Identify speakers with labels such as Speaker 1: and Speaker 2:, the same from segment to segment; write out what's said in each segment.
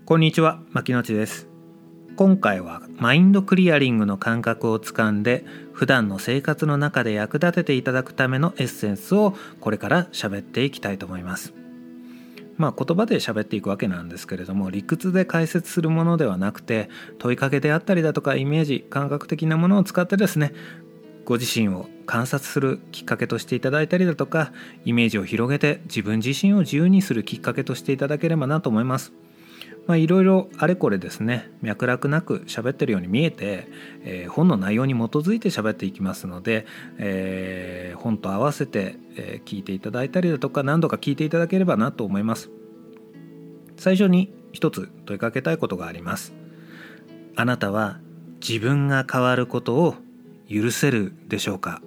Speaker 1: こんにちは、牧野地です。今回はマインドクリアリングの感覚をつかんで普段の生活の中で役立てていただくためのエッセンスをこれから喋っていきたいと思います。言葉で喋っていくわけなんですけれども、理屈で解説するものではなくて、問いかけであったりだとかイメージ、感覚的なものを使ってですね、ご自身を観察するきっかけとしていただいたりだとか、イメージを広げて自分自身を自由にするきっかけとしていただければなと思います。いろいろあれこれですね、脈絡なく喋ってるように見えて、本の内容に基づいて喋っていきますので、本と合わせて、聞いていただいたりだとか、何度か聞いていただければなと思います。最初に一つ問いかけたいことがあります。あなたは自分が変わることを許せるでしょうか？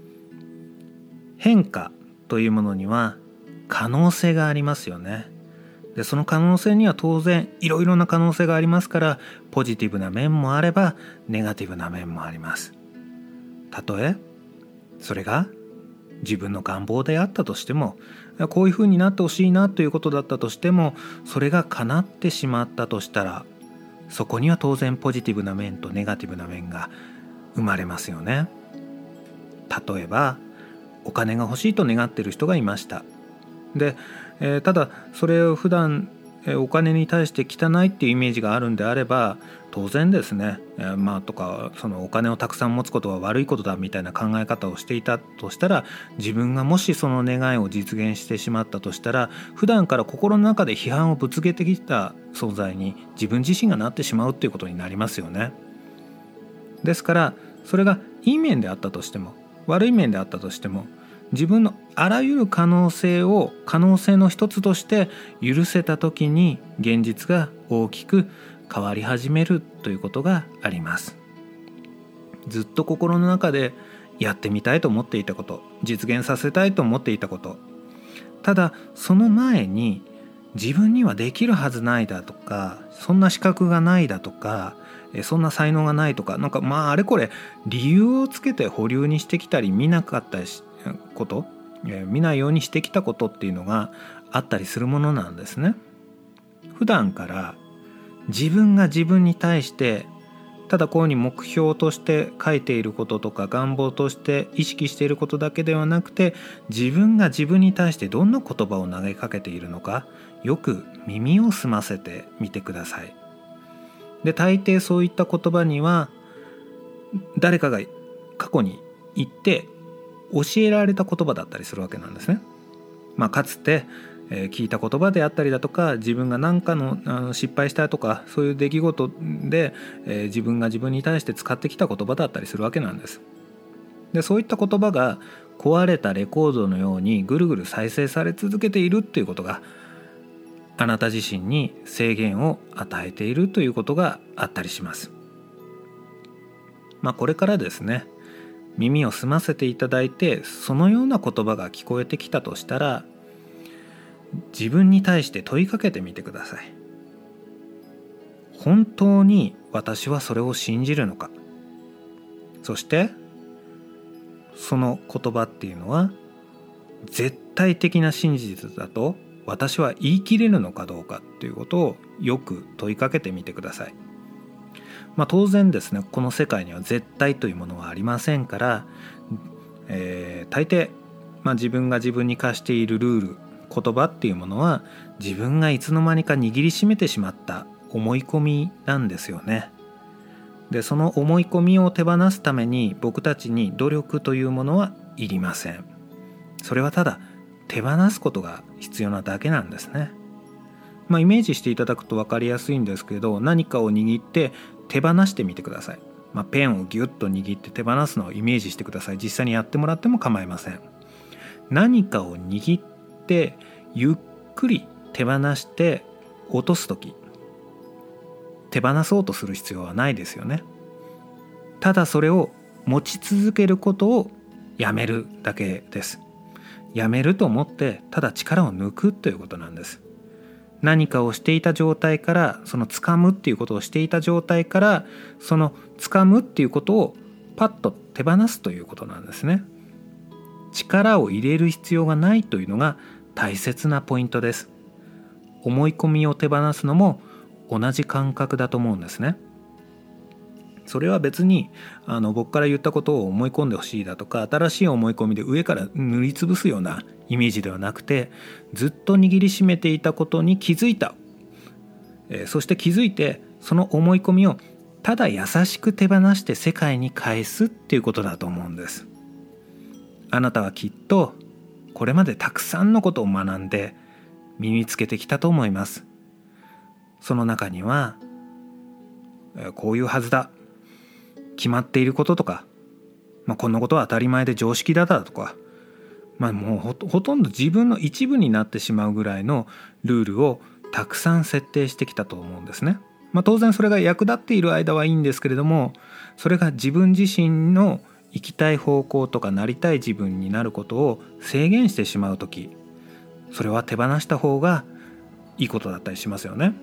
Speaker 1: 変化というものには可能性がありますよね。でその可能性には当然いろいろな可能性がありますから、ポジティブな面もあればネガティブな面もあります。たとえそれが自分の願望であったとしても、こういうふうになってほしいなということだったとしても、それが叶ってしまったとしたら、そこには当然ポジティブな面とネガティブな面が生まれますよね。例えばお金が欲しいと願っている人がいました。で、ただそれを普段お金に対して汚いっていうイメージがあるんであれば、当然ですね、とかそのお金をたくさん持つことは悪いことだみたいな考え方をしていたとしたら、自分がもしその願いを実現してしまったとしたら、普段から心の中で批判をぶつけてきた存在に自分自身がなってしまうっていうことになりますよね。ですからそれがいい面であったとしても悪い面であったとしても、自分のあらゆる可能性を可能性の一つとして許せた時に、現実が大きく変わり始めるということがあります。ずっと心の中でやってみたいと思っていたこと、実現させたいと思っていたこと、ただその前に自分にはできるはずないだとか、そんな資格がないだとか、そんな才能がないとか、あれこれ理由をつけて保留にしてきたり、見なかったこと、見ないようにしてきたことっていうのがあったりするものなんですね。普段から自分が自分に対してただこういうふうに目標として書いていることとか、願望として意識していることだけではなくて、自分が自分に対してどんな言葉を投げかけているのか、よく耳を澄ませてみてください。で、大抵そういった言葉には誰かが過去に言って教えられた言葉だったりするわけなんですね。かつて聞いた言葉であったりだとか、自分が何かの失敗したとか、そういう出来事で自分が自分に対して使ってきた言葉だったりするわけなんです。で、そういった言葉が壊れたレコードのようにぐるぐる再生され続けているっていうことが、あなた自身に制限を与えているということがあったりします。これからですね、耳を澄ませていただいて、そのような言葉が聞こえてきたとしたら、自分に対して問いかけてみてください。本当に私はそれを信じるのか。そしてその言葉っていうのは絶対的な真実だと私は言い切れるのかどうかっていうことをよく問いかけてみてください。当然ですね、この世界には絶対というものはありませんから、大抵、自分が自分に課しているルール、言葉っていうものは自分がいつの間にか握りしめてしまった思い込みなんですよね。で、その思い込みを手放すために僕たちに努力というものはいりません。それはただ手放すことが必要なだけなんですね。イメージしていただくと分かりやすいんですけど、何かを握って手放してみてください。ペンをギュッと握って手放すのをイメージしてください。実際にやってもらっても構いません。何かを握ってゆっくり手放して落とすとき、手放そうとする必要はないですよね。ただそれを持ち続けることをやめるだけです。やめると思ってただ力を抜くということなんです。何かをしていた状態から、その掴むっていうことをしていた状態から、その掴むっていうことをパッと手放すということなんですね。力を入れる必要がないというのが大切なポイントです。思い込みを手放すのも同じ感覚だと思うんですね。それは別に僕から言ったことを思い込んでほしいだとか、新しい思い込みで上から塗りつぶすようなイメージではなくて、ずっと握りしめていたことに気づいた、そして気づいてその思い込みをただ優しく手放して世界に返すっていうことだと思うんです。あなたはきっとこれまでたくさんのことを学んで身につけてきたと思います。その中にはこういうはずだ、決まっていることとか、こんなことは当たり前で常識だとか、もうほとんど自分の一部になってしまうぐらいのルールをたくさん設定してきたと思うんですね。当然それが役立っている間はいいんですけれども、それが自分自身の行きたい方向とかなりたい自分になることを制限してしまうとき、それは手放した方がいいことだったりしますよね。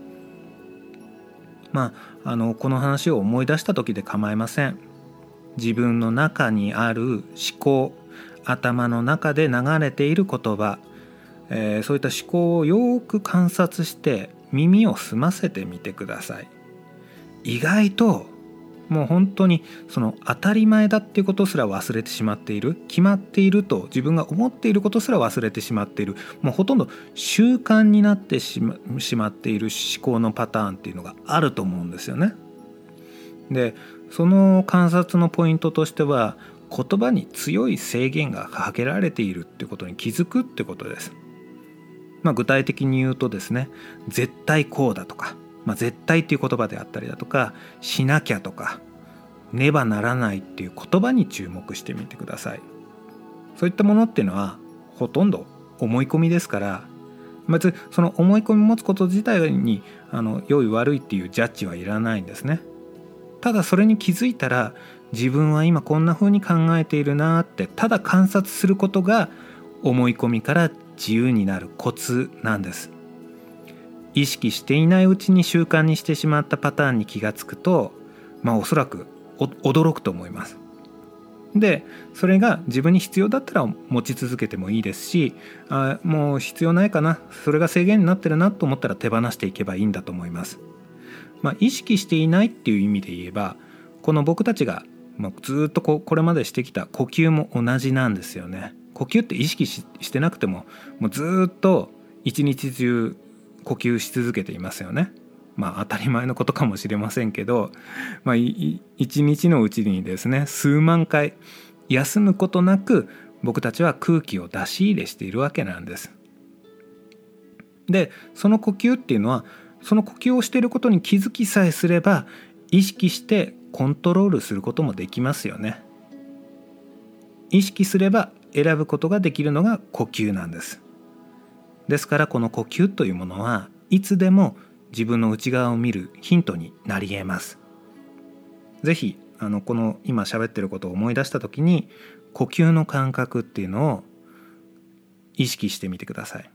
Speaker 1: この話を思い出した時で構いません。自分の中にある思考、頭の中で流れている言葉、そういった思考をよく観察して耳を澄ませてみてください。意外ともう本当にその当たり前だっていうことすら忘れてしまっている、決まっていると自分が思っていることすら忘れてしまっている、もうほとんど習慣になってしまっている思考のパターンっていうのがあると思うんですよね。で、その観察のポイントとしては、言葉に強い制限がかけられているってことに気づくってことです。具体的に言うとですね、絶対こうだとか、絶対っていう言葉であったりだとか、しなきゃとか、ねばならないっていう言葉に注目してみてください。そういったものっていうのはほとんど思い込みですから、別にその思い込みを持つこと自体に良い悪いっていうジャッジはいらないんですね。ただそれに気づいたら、自分は今こんな風に考えているなってただ観察することが思い込みから自由になるコツなんです。意識していないうちに習慣にしてしまったパターンに気がつくと、おそらく驚くと思います。で、それが自分に必要だったら持ち続けてもいいですし、もう必要ないかな、それが制限になってるなと思ったら手放していけばいいんだと思います。意識していないっていう意味で言えば、この僕たちがずっとこれまでしてきた呼吸も同じなんですよね。呼吸って意識してなくてもうずっと一日中呼吸し続けていますよね。当たり前のことかもしれませんけど、一日のうちにですね、数万回休むことなく僕たちは空気を出し入れしているわけなんです。で、その呼吸っていうのは、その呼吸をしていることに気づきさえすれば意識してコントロールすることもできますよね。意識すれば選ぶことができるのが呼吸なんです。ですからこの呼吸というものはいつでも自分の内側を見るヒントになり得ます。ぜひこの今喋ってることを思い出した時に、呼吸の感覚っていうのを意識してみてください。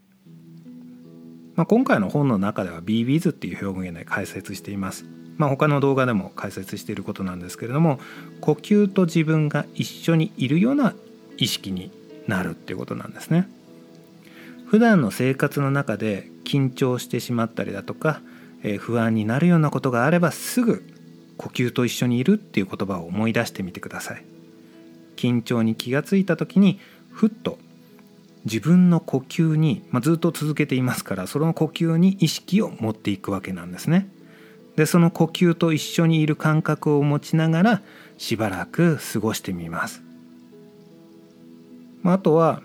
Speaker 1: 今回の本の中では Be with っていう表現で解説しています。他の動画でも解説していることなんですけれども、呼吸と自分が一緒にいるような意識になるっていうことなんですね。普段の生活の中で緊張してしまったりだとか、不安になるようなことがあれば、すぐ呼吸と一緒にいるっていう言葉を思い出してみてください。緊張に気がついた時にふっと自分の呼吸に、ずっと続けていますから、その呼吸に意識を持っていくわけなんですね。で、その呼吸と一緒にいる感覚を持ちながらしばらく過ごしてみます。あとは、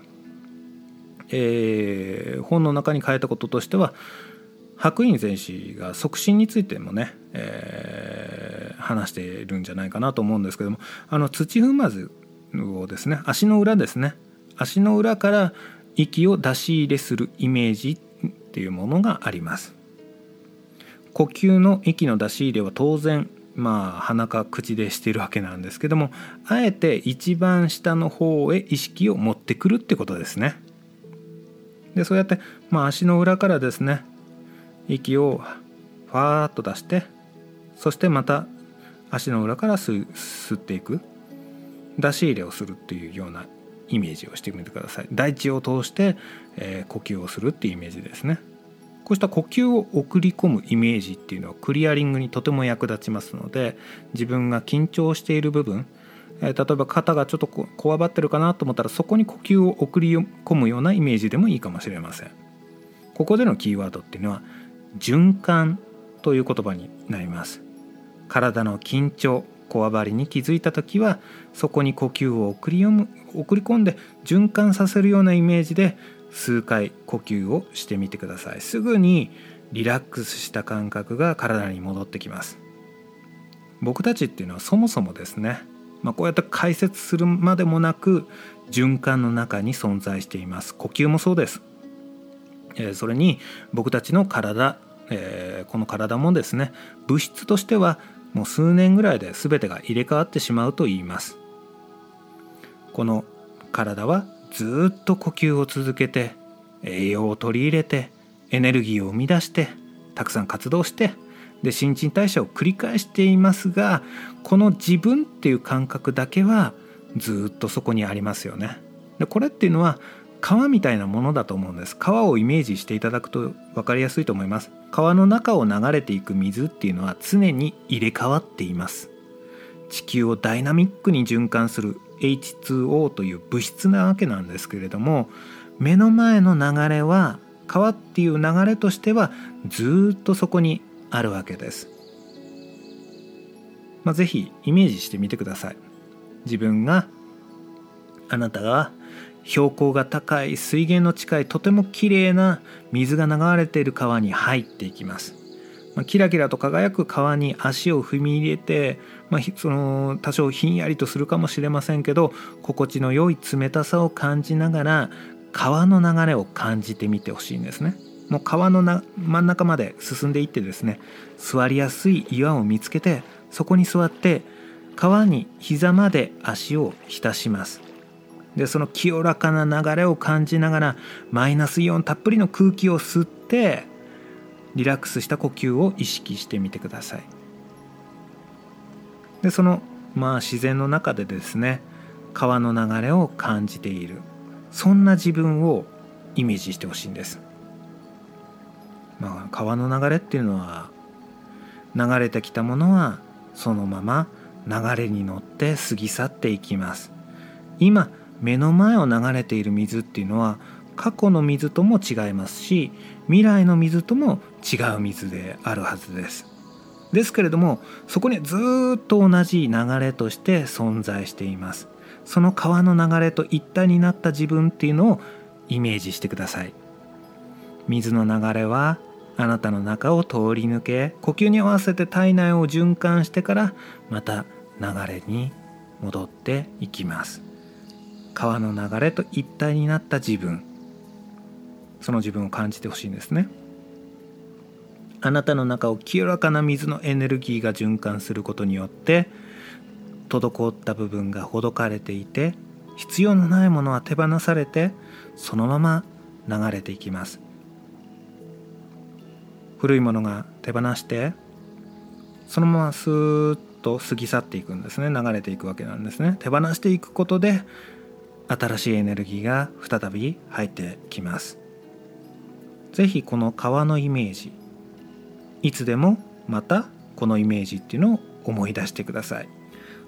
Speaker 1: 本の中に書いたこととしては、白隠全史が促進についてもね、話しているんじゃないかなと思うんですけども、土踏まずをですね、足の裏ですね、足の裏から息を出し入れするイメージっていうものがあります。呼吸の息の出し入れは当然鼻か口でしているわけなんですけども、あえて一番下の方へ意識を持ってくるってことですね。で、そうやって足の裏からですね、息をファーッと出して、そしてまた足の裏から吸っていく、出し入れをするっていうようなイメージをしてみてください。大地を通して、呼吸をするっていうイメージですね。 こうした呼吸を送り込むイメージっていうのはクリアリングにとても役立ちますので、自分が緊張している部分、例えば肩がちょっとこわばってるかなと思ったら、そこに呼吸を送り込むようなイメージでもいいかもしれません。ここでのキーワードっていうのは循環という言葉になります。体の緊張、こわばりに気づいた時は、そこに呼吸を送り込んで循環させるようなイメージで数回呼吸をしてみてください。すぐにリラックスした感覚が体に戻ってきます。僕たちっていうのはそもそもですね、こうやって解説するまでもなく循環の中に存在しています。呼吸もそうです。それに僕たちの体、この体もですね、物質としてはもう数年ぐらいで全てが入れ替わってしまうと言います。この体はずっと呼吸を続けて、栄養を取り入れて、エネルギーを生み出して、たくさん活動して、で新陳代謝を繰り返していますが、この自分っていう感覚だけはずっとそこにありますよね。でこれっていうのは川みたいなものだと思うんです。川をイメージしていただくと分かりやすいと思います。川の中を流れていく水っていうのは常に入れ替わっています。地球をダイナミックに循環する H2O という物質なわけなんですけれども、目の前の流れは、川っていう流れとしてはずっとそこにあるわけです。ぜひイメージしてみてください。あなたが標高が高い、水源の近い、とてもきれいな水が流れている川に入っていきます。キラキラと輝く川に足を踏み入れて、多少ひんやりとするかもしれませんけど、心地の良い冷たさを感じながら川の流れを感じてみてほしいんですね。もう川の真ん中まで進んでいってですね、座りやすい岩を見つけて、そこに座って川に膝まで足を浸します。でその清らかな流れを感じながら、マイナスイオンたっぷりの空気を吸ってリラックスした呼吸を意識してみてください。でその自然の中でですね、川の流れを感じている、そんな自分をイメージしてほしいんです。川の流れっていうのは、流れてきたものはそのまま流れに乗って過ぎ去っていきます。今目の前を流れている水っていうのは、過去の水とも違いますし、未来の水とも違う水であるはずです。ですけれども、そこにずっと同じ流れとして存在しています。その川の流れと一体になった自分っていうのをイメージしてください。水の流れはあなたの中を通り抜け、呼吸に合わせて体内を循環してからまた流れに戻っていきます。川の流れと一体になった自分、その自分を感じてほしいんですね。あなたの中を清らかな水のエネルギーが循環することによって、滞った部分がほどかれていて、必要のないものは手放されて、そのまま流れていきます。古いものが手放して、そのままスーッと過ぎ去っていくんですね。流れていくわけなんですね。手放していくことで新しいエネルギーが再び入ってきます。ぜひこの川のイメージ、いつでもまたこのイメージっていうのを思い出してください。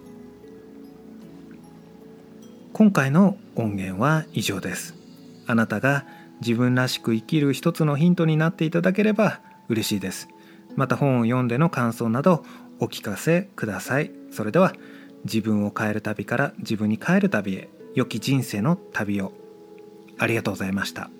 Speaker 1: 今回の音源は以上です。あなたが自分らしく生きる一つのヒントになっていただければ嬉しいです。また本を読んでの感想などお聞かせください。それでは、自分を変える旅から自分に帰る旅へ、良き人生の旅を。ありがとうございました。